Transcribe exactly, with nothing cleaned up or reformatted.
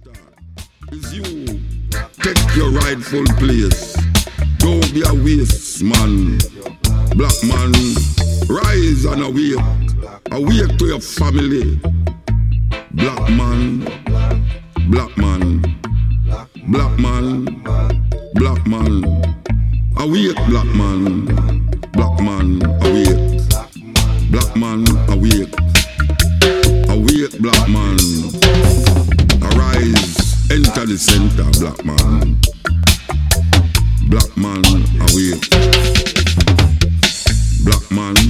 Is you take your rightful place. Don't be a waste man. Black man, rise and awake. Awake to your family. Black man, black man, black man, black man. Awake, black man, black man, awake. Black man, awake. Awake, black man. Arise, enter the center, black man. Black man, awake. Black man,